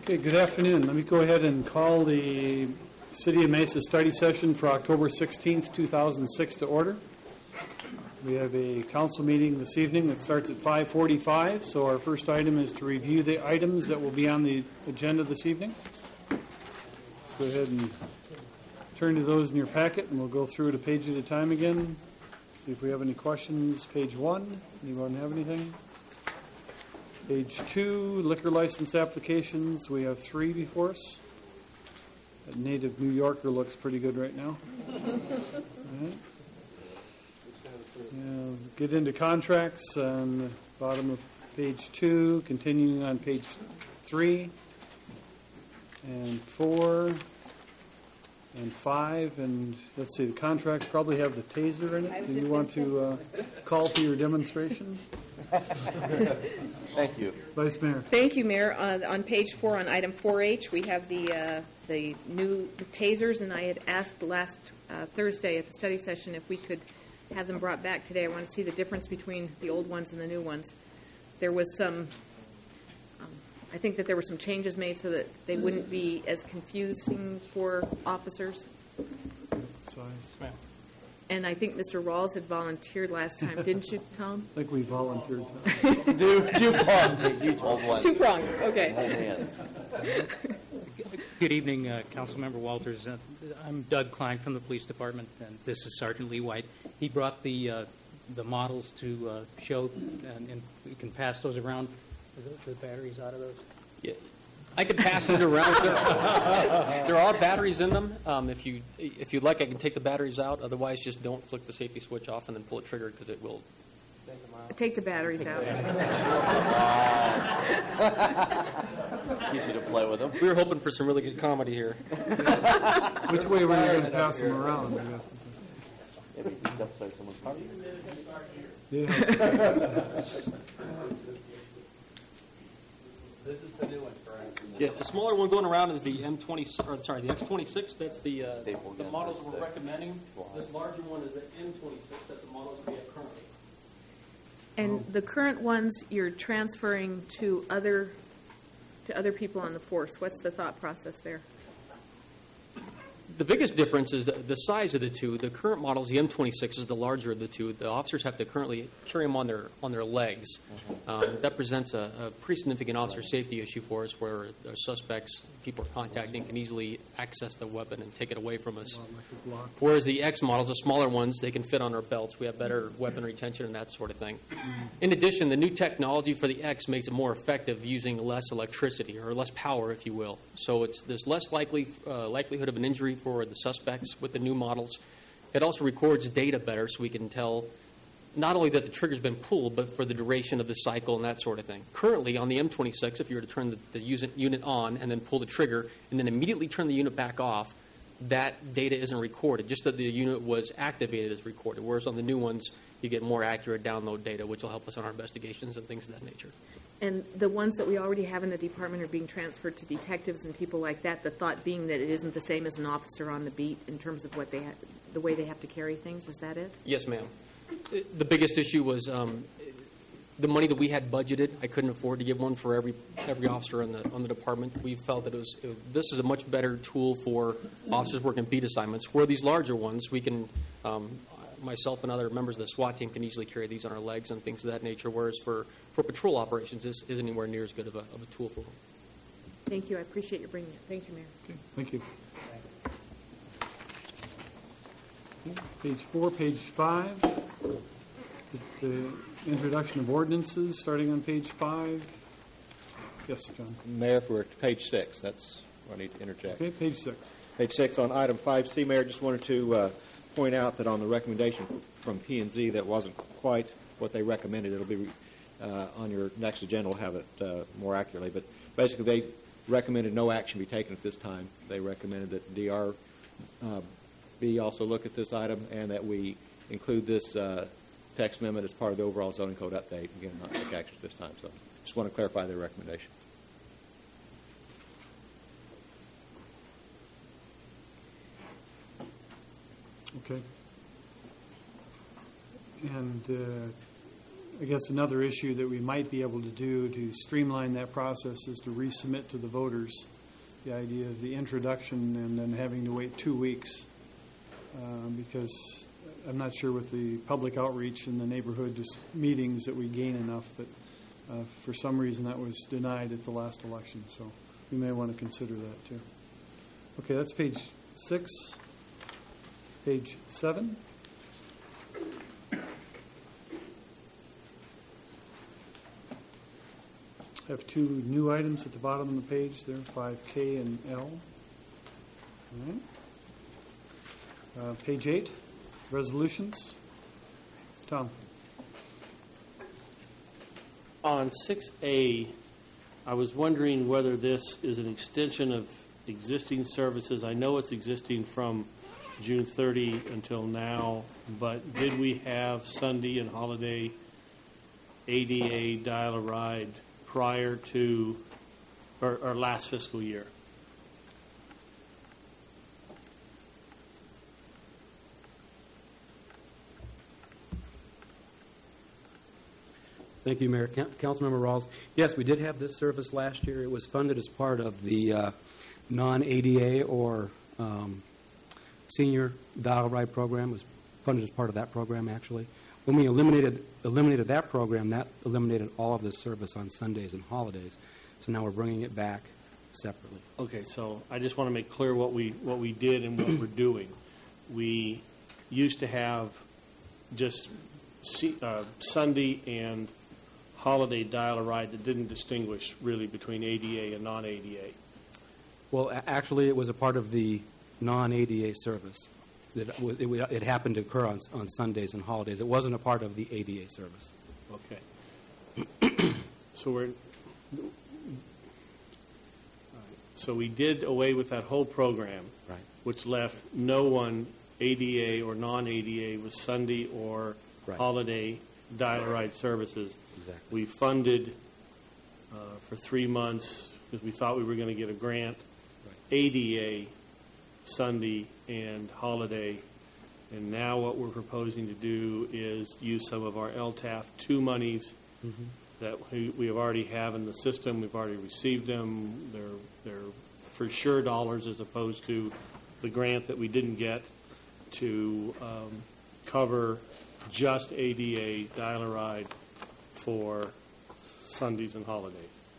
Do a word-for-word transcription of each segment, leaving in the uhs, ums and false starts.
Okay, good afternoon. Let me go ahead and call the City of Mesa study session for October sixteenth, two thousand six to order. We have a council meeting this evening that starts at five forty-five, so our first item is to review the items that will be on the agenda this evening. Let's go ahead and turn to those in your packet, and we'll go through it a page at a time again. See if we have any questions. Page one, anyone have anything? Page two, liquor license applications. We have three before us. That native New Yorker looks pretty good right now. All right. Yeah, get into contracts on the bottom of page two, continuing on page three, and four, and five, and let's see, the contracts probably have the taser in it. Do you want to uh, call for your demonstration? Thank you. Vice Mayor. Thank you, Mayor. Uh, on page four, on item four H, we have the uh, the new tasers, and I had asked last uh, Thursday at the study session if we could have them brought back today. I want to see the difference between the old ones and the new ones. There was some, um, I think that there were some changes made so that they wouldn't be as confusing for officers. Size. And I think Mister Rawls had volunteered last time, didn't you, Tom? I think we volunteered. Do two-pronged. You told one. Two-pronged, okay. Hold hands. Good evening, uh, Councilmember Walters. Uh, I'm Doug Klein from the Police Department, and this is Sergeant Lee White. He brought the uh, the models to uh, show, and, and we can pass those around. Are the, the batteries out of those? Yeah. I can pass these around. There, there are batteries in them. Um, if you if you'd like, I can take the batteries out. Otherwise, just don't flick the safety switch off and then pull the trigger because it will take them out. Take the batteries out. Easy to play with them. We were hoping for some really good comedy here. Which way were you going to pass them around, I guess? Maybe upstairs someone's party. Yeah. This is the new one, correct? Yes, the smaller one going around is the M twenty, or sorry, the X twenty-six. That's the uh, Staple the gun models for we're stick. recommending. This larger one is the M twenty-six. That's the models we have currently. And the current ones you're transferring to other to other people on the force. What's the thought process there? The biggest difference is the, the size of the two. The current models, the M twenty-six, is the larger of the two. The officers have to currently carry them on their on their legs. Mm-hmm. Um, that presents a, a pretty significant officer safety issue for us, where the suspects people are contacting can easily access the weapon and take it away from us. Whereas the X models, the smaller ones, they can fit on our belts. We have better weapon retention and that sort of thing. In addition, the new technology for the X makes it more effective using less electricity, or less power, if you will. So it's there's less likely uh, likelihood of an injury for the suspects with the new models. It also records data better, so we can tell not only that the trigger's been pulled, but for the duration of the cycle and that sort of thing. Currently, on the M twenty-six, if you were to turn the, the unit on and then pull the trigger and then immediately turn the unit back off, that data isn't recorded. Just that the unit was activated is recorded, whereas on the new ones, you get more accurate download data, which will help us on our investigations and things of that nature. And the ones that we already have in the department are being transferred to detectives and people like that, the thought being that it isn't the same as an officer on the beat in terms of what they ha- the way they have to carry things. Is that it? Yes, ma'am. The biggest issue was um, the money that we had budgeted. I couldn't afford to give one for every every officer on the on the department. We felt that it was, it was this is a much better tool for officers working beat assignments. Where these larger ones, we can um, myself and other members of the SWAT team can easily carry these on our legs and things of that nature. Whereas for, for patrol operations, this isn't anywhere near as good of a, of a tool for them. Thank you. I appreciate you bringing it. Thank you, Mayor. Okay, thank you. Okay, page four, page five. The, the introduction of ordinances, starting on page five. Yes, John. Mayor, for page six, that's where I need to interject. Okay, page six. Page six on item five C, Mayor, just wanted to uh, point out that on the recommendation from P and Z that wasn't quite what they recommended. It'll be uh, on your next agenda. We'll have it uh, more accurately. But basically, they recommended no action be taken at this time. They recommended that D R uh, B also look at this item and that we include this uh, text amendment as part of the overall zoning code update. Again, not take action at this time. So just want to clarify their recommendation. Okay. And uh, I guess another issue that we might be able to do to streamline that process is to resubmit to the voters the idea of the introduction and then having to wait two weeks uh, because I'm not sure with the public outreach in the neighborhood just meetings that we gain enough, but uh, for some reason that was denied at the last election. So we may want to consider that too. Okay, that's page six. Page seven. I have two new items at the bottom of the page there, five K and L. All right. Uh, page eight, resolutions. Tom. On six A, I was wondering whether this is an extension of existing services. I know it's existing from June thirtieth until now, but did we have Sunday and holiday A D A dial-a-ride prior to our, our last fiscal year? Thank you, Mayor. Councilmember Rawls. Yes, we did have this service last year. It was funded as part of the uh, non-A D A or um, senior dial-a-ride program. It was funded as part of that program, actually. When we eliminated eliminated that program, that eliminated all of this service on Sundays and holidays. So now we're bringing it back separately. Okay, so I just want to make clear what we what we did and what we're doing. We used to have just see, uh, Sunday and holiday dial-a-ride that didn't distinguish really between A D A and non-A D A. Well, a- actually, it was a part of the non-A D A service. It, was, it, it happened to occur on, on Sundays and holidays. It wasn't a part of the A D A service. Okay. So we're so we did away with that whole program, Right. which left no one A D A or non-A D A with Sunday or Right. holiday dial-a-ride services. Exactly. We funded uh, for three months because we thought we were going to get a grant, Right. A D A, Sunday, and holiday. And now what we're proposing to do is use some of our L T A F two monies Mm-hmm. that we, we have already have in the system. We've already received them. They're, they're for sure dollars as opposed to the grant that we didn't get to um, cover just A D A dial-a-ride for Sundays and holidays.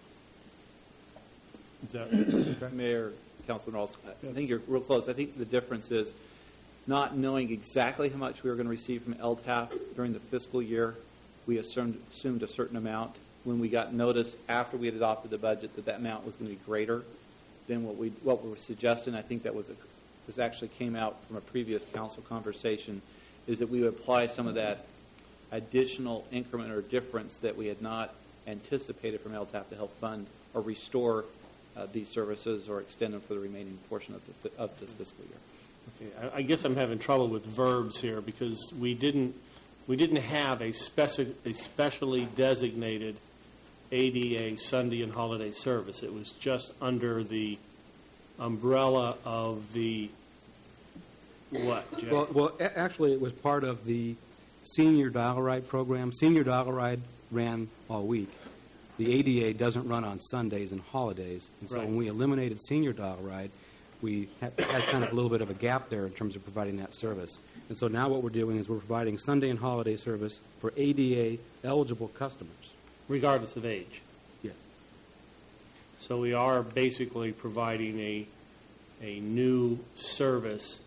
Is that Mayor, Councilman Rawls, I think you're real close. I think the difference is not knowing exactly how much we were going to receive from L T A F during the fiscal year. We assumed, assumed a certain amount. When we got notice after we had adopted the budget that that amount was going to be greater than what we what we were suggesting, I think that was a, this actually came out from a previous council conversation, is that we would apply some of that additional increment or difference that we had not anticipated from L T A F to help fund or restore uh, these services or extend them for the remaining portion of, the, of this fiscal year. okay? I, I guess I'm having trouble with verbs here because we didn't we didn't have a speci- a specially designated A D A Sunday and holiday service. It was just under the umbrella of the what, Jeff? Well, well, a- actually, it was part of the senior dial-a-ride program. Senior dial-a-ride ran all week. The A D A doesn't run on Sundays and holidays. And so Right. when we eliminated senior dial-a-ride, we had, had kind of a little bit of a gap there in terms of providing that service. And so now what we're doing is we're providing Sunday and holiday service for A D A-eligible customers. Regardless of age. Yes. So we are basically providing a a new service.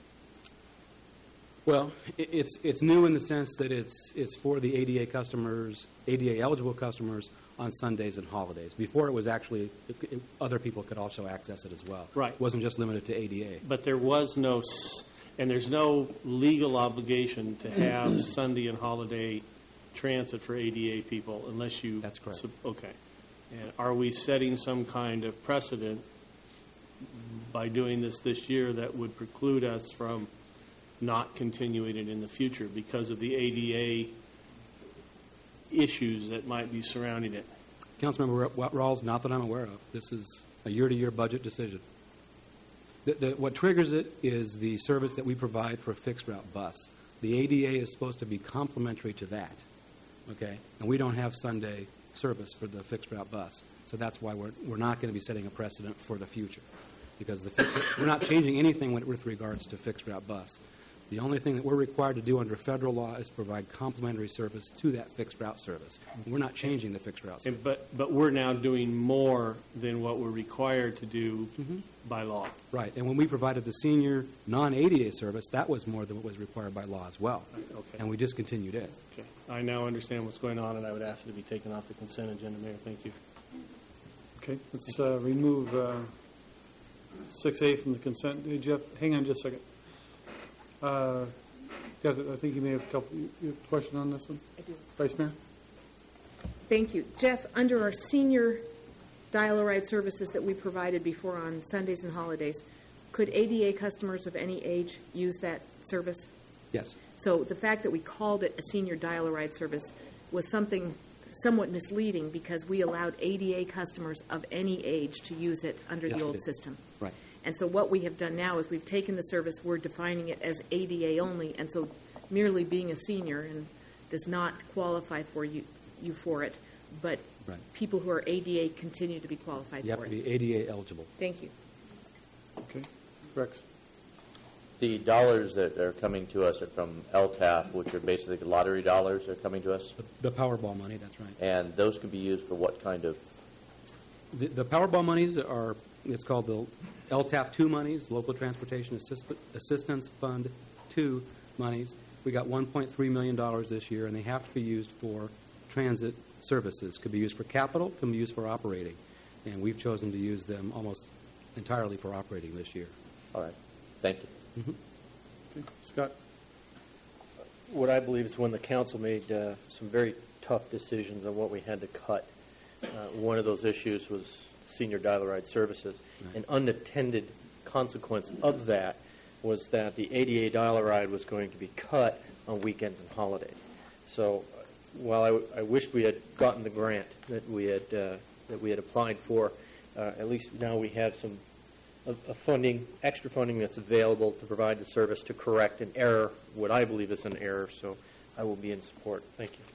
Well, i- it's it's new in the sense that it's it's for the A D A customers, A D A-eligible customers on Sundays and holidays. Before it was actually, it, it, other people could also access it as well. Right. It wasn't just limited to A D A. But there was no, s- and there's no legal obligation to have Sunday and holiday transit for A D A people unless you. That's correct. sup- Okay. And are we setting some kind of precedent by doing this this year that would preclude us from not continuing it in the future because of the A D A issues that might be surrounding it? Councilmember Ra- Rawls, not that I'm aware of. This is a year-to-year budget decision. The, the, what triggers it is the service that we provide for a fixed route bus. The A D A is supposed to be complementary to that. okay? And we don't have Sunday service for the fixed route bus. So that's why we're, we're not going to be setting a precedent for the future, because the fixed, we're not changing anything with, with regards to fixed route bus. The only thing that we're required to do under federal law is provide complimentary service to that fixed route service. We're not changing the fixed route service. And, but, but we're now doing more than what we're required to do Mm-hmm. by law. Right. And when we provided the senior non-A D A service, that was more than what was required by law as well. Okay. And we discontinued it. Okay. I now understand what's going on, and I would ask it to be taken off the consent agenda, Mayor. Thank you. Okay, let's uh, remove uh, six A from the consent. Hey, Jeff, hang on just a second. Uh, got it. I think you may have a couple, you have a question on this one? I do. Vice Mayor? Thank you. Jeff, under our senior dial-a-ride services that we provided before on Sundays and holidays, could A D A customers of any age use that service? Yes. So the fact that we called it a senior dial-a-ride service was something somewhat misleading because we allowed A D A customers of any age to use it under Yes, the we old did. system. Right. And so what we have done now is we've taken the service, we're defining it as A D A only, and so merely being a senior and does not qualify for you, you for it, but Right. people who are A D A continue to be qualified You have for to it. be A D A eligible. Thank you. Okay. Rex? The dollars that are coming to us are from L T A P, which are basically the lottery dollars that are coming to us, The, the Powerball money, that's right. and those can be used for what kind of, The, the Powerball monies are, it's called the L T A P two monies, Local Transportation Assist, Assistance Fund two monies. We got one point three million dollars this year, and they have to be used for transit services. Could be used for capital, can be used for operating. And we've chosen to use them almost entirely for operating this year. all right, thank you. Okay. Scott? What I believe is when the council made uh, some very tough decisions on what we had to cut. Uh, one of those issues was senior dial-a-ride services. Right. An unintended consequence of that was that the A D A dial-a-ride was going to be cut on weekends and holidays. So uh, while I, w- I wished we had gotten the grant that we had uh, that we had applied for, uh, at least now we have some of, of funding, extra funding that's available to provide the service to correct an error, what I believe is an error. So I will be in support. Thank you.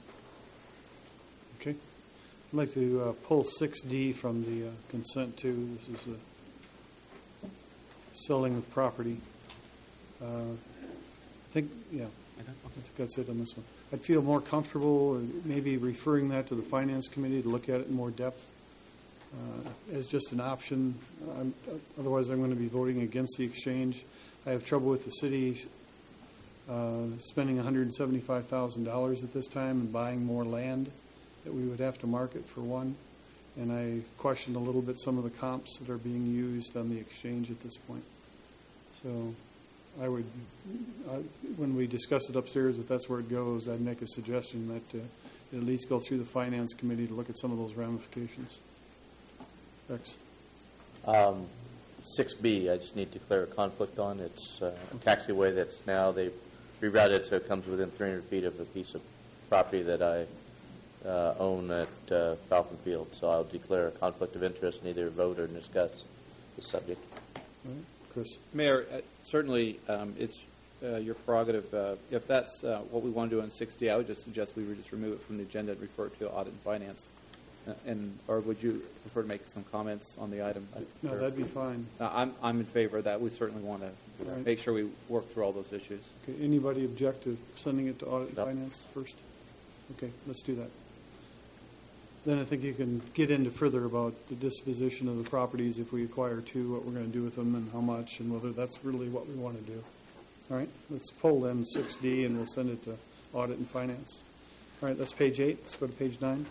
Okay. I'd like to uh, pull six D from the uh, consent too. This is the selling of property. Uh, I think, yeah, I think that's it on this one. I'd feel more comfortable uh, maybe referring that to the Finance Committee to look at it in more depth uh, as just an option. I'm, otherwise, I'm going to be voting against the exchange. I have trouble with the city uh, spending one hundred seventy-five thousand dollars at this time and buying more land that we would have to market for one. And I questioned a little bit some of the comps that are being used on the exchange at this point. So I would, uh, when we discuss it upstairs, if that's where it goes, I'd make a suggestion that uh, at least go through the Finance Committee to look at some of those ramifications. Rex? Um, six B, I just need to declare a conflict on. It's uh, a taxiway that's now, they've rerouted so it comes within three hundred feet of a piece of property that I uh, own at uh, Falcon Field. So I'll declare a conflict of interest and either vote or discuss the subject. All right. Chris? Mayor, uh, certainly um, it's uh, your prerogative. Uh, if that's uh, what we want to do on six D, I would just suggest we would just remove it from the agenda and refer it to audit and finance. Uh, and or would you prefer to make some comments on the item? No, that'd be fine. Uh, I'm I'm in favor of that. We certainly want to Right. make sure we work through all those issues. Okay. Anybody object to sending it to Audit and Nope. Finance first? Okay, let's do that. Then I think you can get into further about the disposition of the properties if we acquire two, what we're going to do with them and how much, and whether that's really what we want to do. All right, let's pull then six D and we'll send it to Audit and Finance. All right, that's page eight. Let's go to page nine.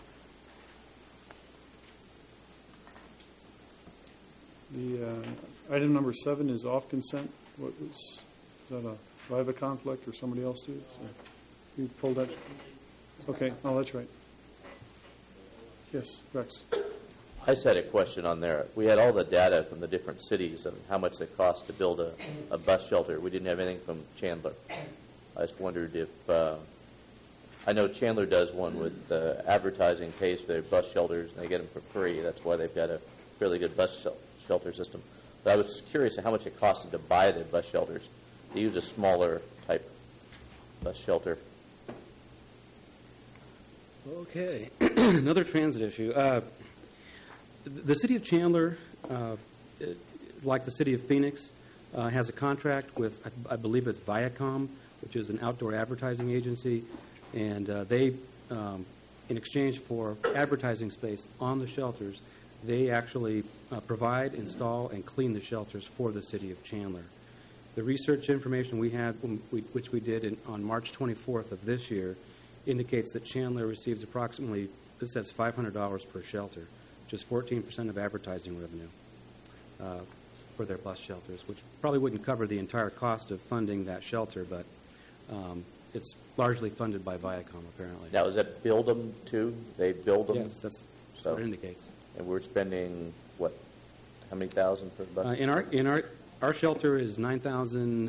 The uh, item number seven is off consent. What was, is that a, do I have a conflict or somebody else do? So you pulled that? Okay, oh, that's right. Yes, Rex. I just had a question on there. We had all the data from the different cities and how much it cost to build a, a bus shelter. We didn't have anything from Chandler. I just wondered if, uh, I know Chandler does one with uh, advertising pays for their bus shelters and they get them for free. That's why they've got a fairly good bus shel- shelter system. But I was curious how much it cost them to buy the bus shelters. They use a smaller type bus shelter. Okay, another transit issue. Uh, the city of Chandler, uh, it, like the city of Phoenix, uh, has a contract with, I, I believe it's Viacom, which is an outdoor advertising agency, and uh, they, um, in exchange for advertising space on the shelters, they actually uh, provide, install, and clean the shelters for the city of Chandler. The research information we had, when we, which we did in, on March twenty-fourth of this year, indicates that Chandler receives approximately, this says five hundred dollars per shelter, which is fourteen percent of advertising revenue uh, for their bus shelters, which probably wouldn't cover the entire cost of funding that shelter, but um, it's largely funded by Viacom, apparently. Now, is that build them too? They build them? Yes, that's So- what it indicates. And we're spending, what, how many thousand per bus? Uh, in our in our our shelter is nine thousand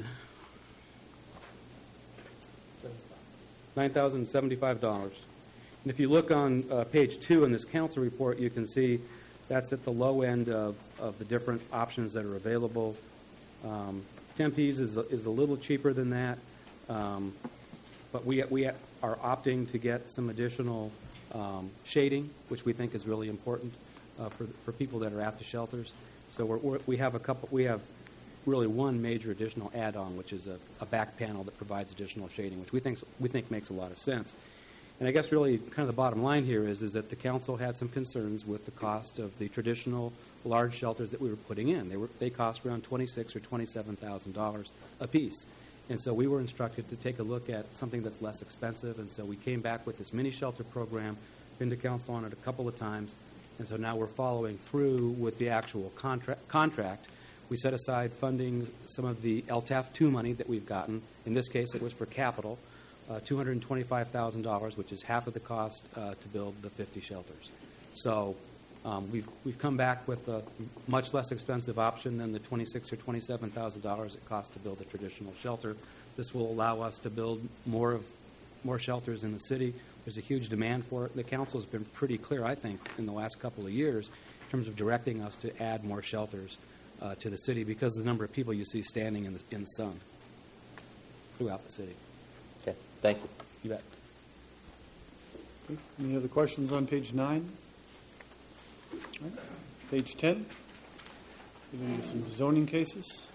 nine thousand seventy-five dollars. And if you look on uh, page two in this council report, you can see that's at the low end of, of the different options that are available. Um, Tempe's is a, is a little cheaper than that, um, but we we are opting to get some additional um, shading, which we think is really important uh, for for people that are at the shelters. So we're, we're, we have a couple. We have really one major additional add-on, which is a, a back panel that provides additional shading, which we think we think makes a lot of sense. And I guess really kind of the bottom line here is is that the council had some concerns with the cost of the traditional large shelters that we were putting in. They were they cost around twenty-six or twenty-seven thousand dollars a piece, and so we were instructed to take a look at something that's less expensive. And so we came back with this mini shelter program. Been to council on it a couple of times, and so now we're following through with the actual contract. Contract. We set aside funding some of the L T A F two money that we've gotten. In this case, it was for capital, uh, two hundred twenty-five thousand dollars, which is half of the cost uh, to build the fifty shelters. So um, we've we've come back with a much less expensive option than the twenty-six or twenty-seven thousand dollars it costs to build a traditional shelter. This will allow us to build more of more shelters in the city. There's a huge demand for it. The council has been pretty clear, I think, in the last couple of years in terms of directing us to add more shelters Uh, to the city because of the number of people you see standing in the, in the sun throughout the city. Okay, thank you. You bet. Okay. Any other questions on page nine? All right. Page ten. Getting into some zoning cases.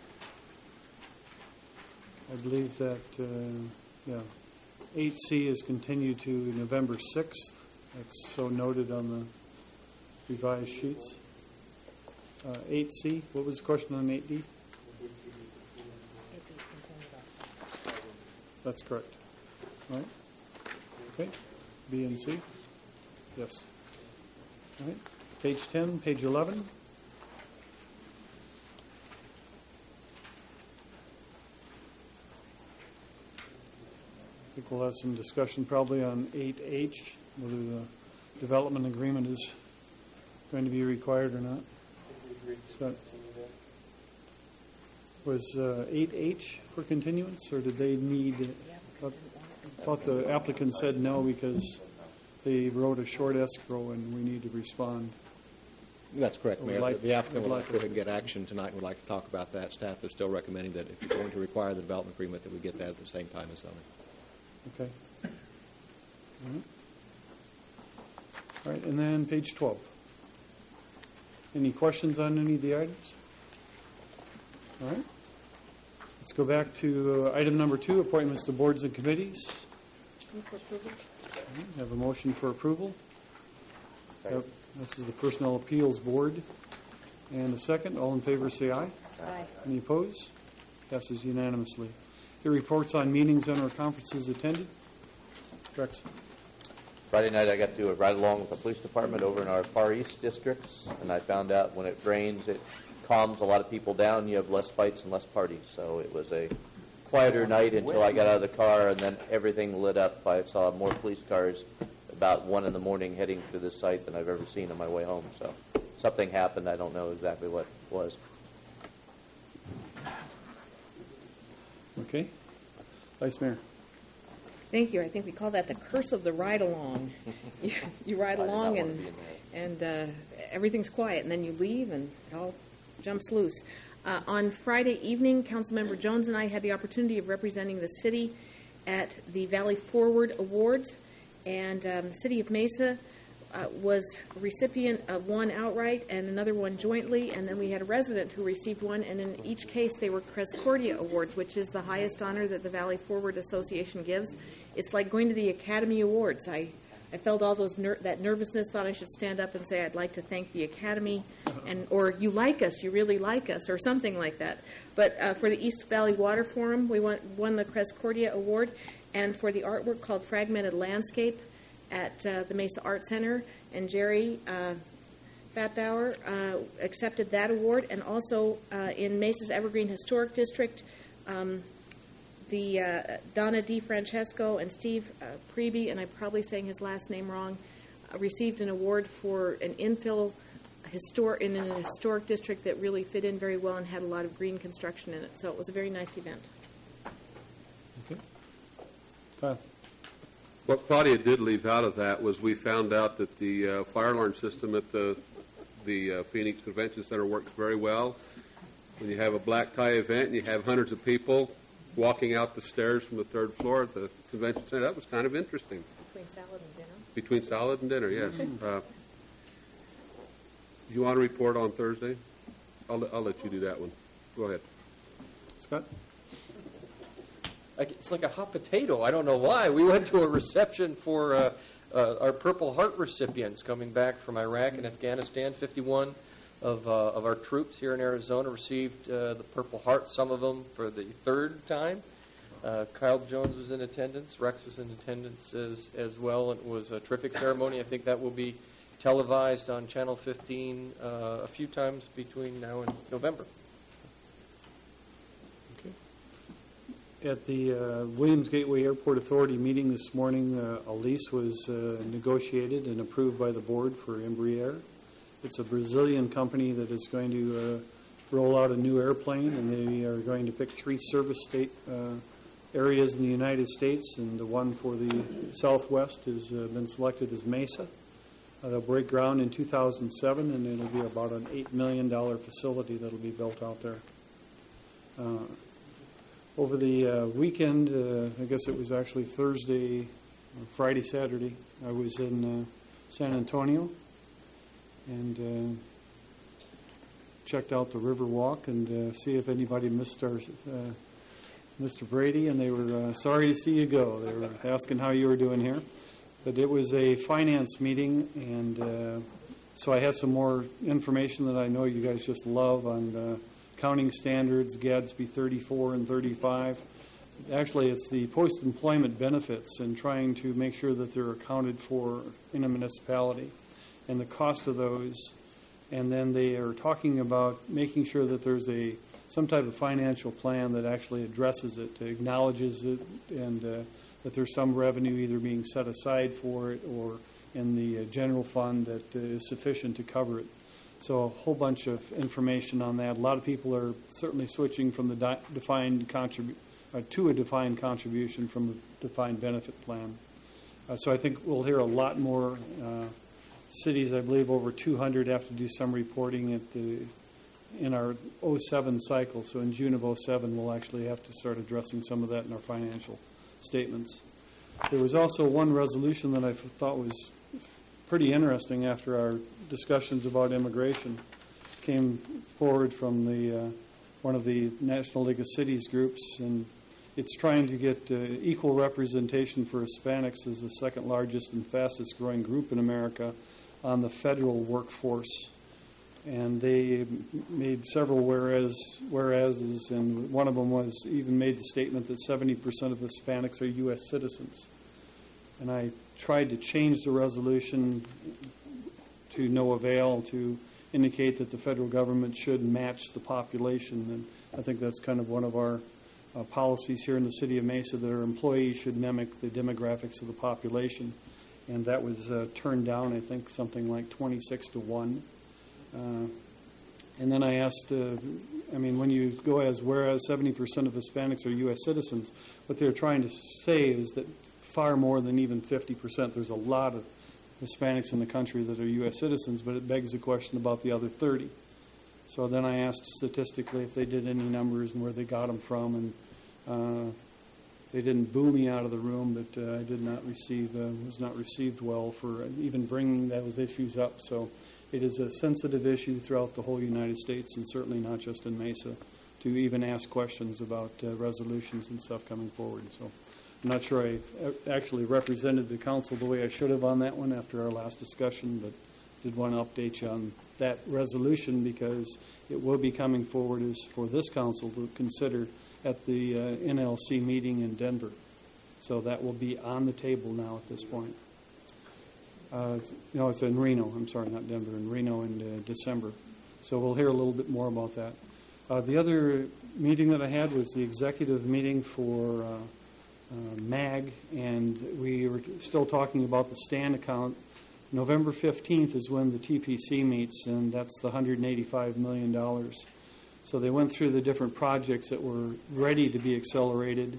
I believe that uh, yeah, eight C is continued to November sixth. That's so noted on the revised sheets. Uh, eight C, what was the question on eight D? That's correct. All right. Okay. B and C? Yes. All right. Page ten, page eleven. I think we'll have some discussion probably on eight H, whether the development agreement is going to be required or not. So, was uh, eight H for continuance, or did they need, I thought the applicant said no because they wrote a short escrow and we need to respond. That's correct, Would Mayor. like- The applicant would would like like to to- get action tonight and would like to talk about that. Staff is still recommending that if you're going to require the development agreement, that we get that at the same time as zoning. Okay. All right. All right, and then page twelve. Any questions on any of the items? All right. Let's go back to uh, item number two, appointments to boards and committees. All right, have a motion for approval. Yep, this is the Personnel Appeals Board. And a second. All in favor say aye. Aye. Any opposed? Passes unanimously. The reports on meetings and or conferences attended. Rex. Friday night, I got to do a ride along with the police department over in our Far East districts, and I found out when it rains, it calms a lot of people down. You have less fights and less parties. So it was a quieter night until I got out of the car, and then everything lit up. I saw more police cars about one in the morning heading to this site than I've ever seen on my way home. So something happened. I don't know exactly what it was. Okay. Vice Mayor. Thank you. I think we call that the curse of the ride-along. You, you ride I did not along want to and be in there. and uh, everything's quiet, and then you leave and it all jumps loose. Uh, on Friday evening, Councilmember Jones and I had the opportunity of representing the city at the Valley Forward Awards, And um, the City of Mesa uh, was recipient of one outright and another one jointly, and then we had a resident who received one, and in each case they were Crescordia Awards, which is the highest honor that the Valley Forward Association gives. It's like going to the Academy Awards. I, I felt all those ner- that nervousness, thought I should stand up and say I'd like to thank the Academy, and or you like us, you really like us, or something like that. But uh, for the East Valley Water Forum, we won, won the Crescordia Award, and for the artwork called Fragmented Landscape at uh, the Mesa Art Center, and Jerry uh, Fatbauer uh, accepted that award, and also uh, in Mesa's Evergreen Historic District, um, the uh, Donna DiFrancesco and Steve uh, Preby, and I'm probably saying his last name wrong, uh, received an award for an infill histor- in an historic district that really fit in very well and had a lot of green construction in it. So it was a very nice event. Okay. Kyle. What Claudia did leave out of that was we found out that the uh, fire alarm system at the the uh, Phoenix Convention Center works very well. When you have a black tie event and you have hundreds of people walking out the stairs from the third floor at the convention center, that was kind of interesting. Between salad and dinner. Between salad and dinner, yes. uh, you want to report on Thursday? I'll, I'll let you do that one. Go ahead. Scott? It's like a hot potato. I don't know why. We went to a reception for uh, uh, our Purple Heart recipients coming back from Iraq and Afghanistan. fifty-one of, uh, of our troops here in Arizona received uh, the Purple Heart, some of them for the third time. Uh, Kyle Jones was in attendance. Rex was in attendance as, as well. It was a terrific ceremony. I think that will be televised on Channel fifteen uh, a few times between now and November. At the uh, Williams Gateway Airport Authority meeting this morning, uh, a lease was uh, negotiated and approved by the board for Embraer. It's a Brazilian company that is going to uh, roll out a new airplane, and they are going to pick three service state uh, areas in the United States, and the one for the Southwest has uh, been selected as Mesa. Uh, they'll break ground in two thousand seven, and it'll be about an eight million dollars facility that will be built out there. Uh, Over the uh, weekend, uh, I guess it was actually Thursday, or Friday, Saturday, I was in uh, San Antonio and uh, checked out the River Walk and uh, see if anybody missed our uh, Mister Brady, and they were uh, sorry to see you go. They were asking how you were doing here. But it was a finance meeting, and uh, so I have some more information that I know you guys just love on uh, accounting standards, Gadsby thirty-four and thirty-five. Actually, it's the post-employment benefits and trying to make sure that they're accounted for in a municipality and the cost of those. And then they are talking about making sure that there's a some type of financial plan that actually addresses it, acknowledges it, and uh, that there's some revenue either being set aside for it or in the uh, general fund that uh, is sufficient to cover it. So a whole bunch of information on that. A lot of people are certainly switching from the di- defined contribu- uh, to a defined contribution from a defined benefit plan. Uh, so I think we'll hear a lot more. Uh, cities, I believe, over two hundred have to do some reporting at the in our oh seven cycle. So in June of oh seven, we'll actually have to start addressing some of that in our financial statements. There was also one resolution that I thought was pretty interesting after our discussions about immigration. Came forward from the uh, one of the National League of Cities groups, and it's trying to get uh, equal representation for Hispanics as the second largest and fastest growing group in America on the federal workforce. And they made several whereas whereases, and one of them was even made the statement that seventy percent of Hispanics are U S citizens. And I tried to change the resolution to no avail to indicate that the federal government should match the population. And I think that's kind of one of our uh, policies here in the city of Mesa, that our employees should mimic the demographics of the population. And that was uh, turned down, I think, something like twenty-six to one. Uh, and then I asked, uh, I mean, when you go as whereas seventy percent of Hispanics are U S citizens, what they're trying to say is that far more than even fifty percent. There's a lot of Hispanics in the country that are U S citizens, but it begs the question about the other thirty. So then I asked statistically if they did any numbers and where they got them from, and uh, they didn't boo me out of the room, but uh, I did not receive, uh, was not received well for even bringing those issues up. So it is a sensitive issue throughout the whole United States, and certainly not just in Mesa, to even ask questions about uh, resolutions and stuff coming forward. So I'm not sure I actually represented the council the way I should have on that one after our last discussion, but did want to update you on that resolution because it will be coming forward as for this council to consider at the uh, N L C meeting in Denver. So that will be on the table now at this point. Uh, it's, no, it's in Reno. I'm sorry, not Denver, in Reno in uh, December. So we'll hear a little bit more about that. Uh, the other meeting that I had was the executive meeting for uh, uh, MAG, and we were still talking about the STAN account. November fifteenth is when the T P C meets, and that's the one hundred eighty-five million dollars. So they went through the different projects that were ready to be accelerated,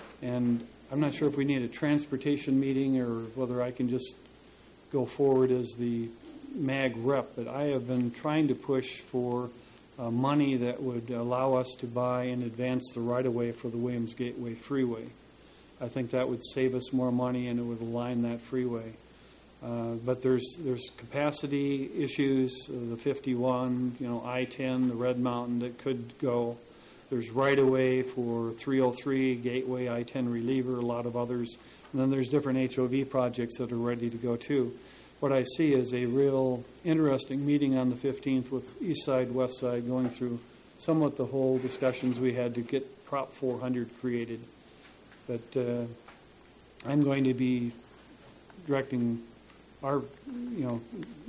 and I'm not sure if we need a transportation meeting or whether I can just go forward as the MAG rep, but I have been trying to push for uh, money that would allow us to buy in advance the right-of-way for the Williams Gateway Freeway. I think that would save us more money and it would align that freeway. Uh, but there's there's capacity issues, uh, the fifty-one, you know, I ten, the Red Mountain that could go. There's right-of-way for three oh three, Gateway, I ten reliever, a lot of others. And then there's different H O V projects that are ready to go too. What I see is a real interesting meeting on the fifteenth with East Side, West Side, going through somewhat the whole discussions we had to get Prop four hundred created. But uh, I'm going to be directing our, you know,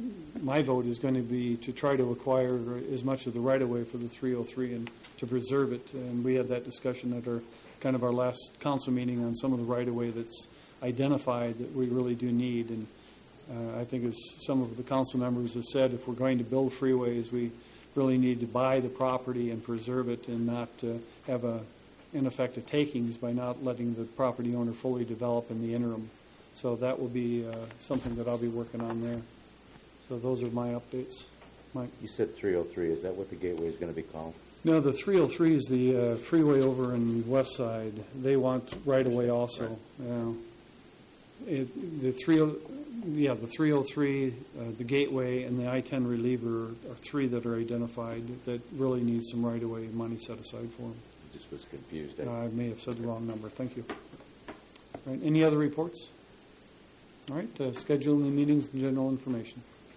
my vote is going to be to try to acquire as much of the right-of-way for the three oh three and to preserve it. And we had that discussion at our kind of our last council meeting on some of the right-of-way that's identified that we really do need. And uh, I think as some of the council members have said, if we're going to build freeways, we really need to buy the property and preserve it and not uh, have a, in effect, a takings by not letting the property owner fully develop in the interim. So that will be uh, something that I'll be working on there. So those are my updates. Mike? You said three oh three. Is that what the gateway is going to be called? No, the three oh three is the uh, freeway over in West Side. They want right-of-way also. Right. Yeah. It, the three, yeah, the three oh three, uh, the Gateway, and the I ten reliever are three that are identified that really need some right-of-way money set aside for them. I just was confused. Uh, I may have said the wrong number. Thank you. All right. Any other reports? All right. Uh, scheduling the meetings and general information.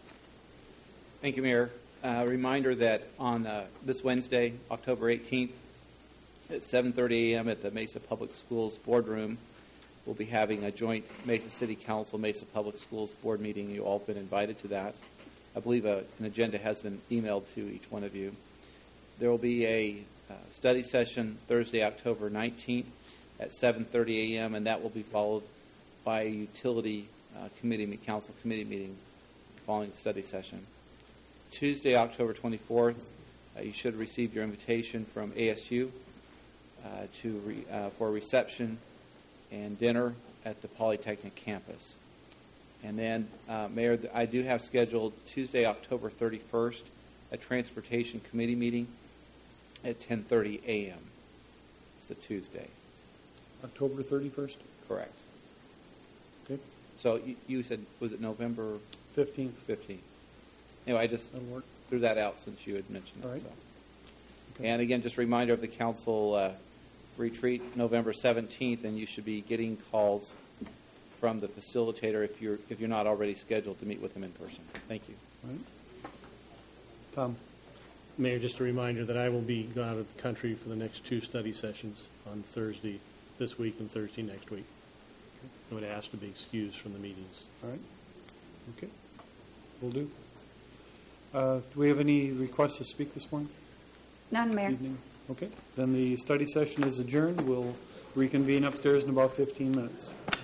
Thank you, Mayor. A uh, reminder that on uh, this Wednesday, October eighteenth, at seven thirty a.m. at the Mesa Public Schools Boardroom, we'll be having a joint Mesa City Council, Mesa Public Schools Board meeting. You've all been invited to that. I believe a, an agenda has been emailed to each one of you. There will be a uh, study session Thursday, October nineteenth at seven thirty a.m., and that will be followed by a utility uh, committee, council committee meeting following the study session. Tuesday, October twenty-fourth, uh, you should receive your invitation from A S U uh, to re, uh, for a reception and dinner at the Polytechnic campus. And then, uh, Mayor, I do have scheduled Tuesday, October thirty-first, a transportation committee meeting at ten thirty a.m. It's a Tuesday. October thirty-first? Correct. Okay. So you, you said, was it November fifteenth? fifteenth. Anyway, I just That'll work. threw that out since you had mentioned it. All right. So. Okay. And again, just a reminder of the council uh, retreat November seventeenth, and you should be getting calls from the facilitator if you're if you're not already scheduled to meet with them in person. Thank you. All right. Tom? Mayor, just a reminder that I will be out of the country for the next two study sessions on Thursday this week and Thursday next week. I would ask to be excused from the meetings. All right. Okay. Will do. Uh, do we have any requests to speak this morning? None, This Mayor. evening? Okay. Then the study session is adjourned. We'll reconvene upstairs in about fifteen minutes.